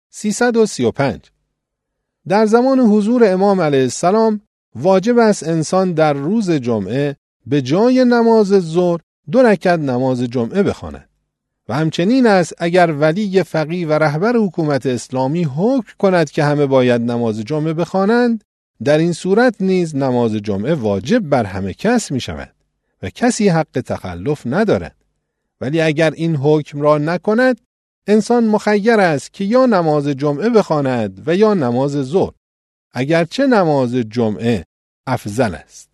335 در زمان حضور امام علیه السلام واجب است انسان در روز جمعه به جای نماز ظهر 2 رکعت نماز جمعه بخواند و همچنین است اگر ولی فقیه و رهبر حکومت اسلامی حکم کند که همه باید نماز جمعه بخوانند، در این صورت نیز نماز جمعه واجب بر همه کس می شود و کسی حق تخلف ندارد. ولی اگر این حکم را نکند، انسان مخیر است که یا نماز جمعه بخواند و یا نماز ظهر، اگرچه نماز جمعه افضل است.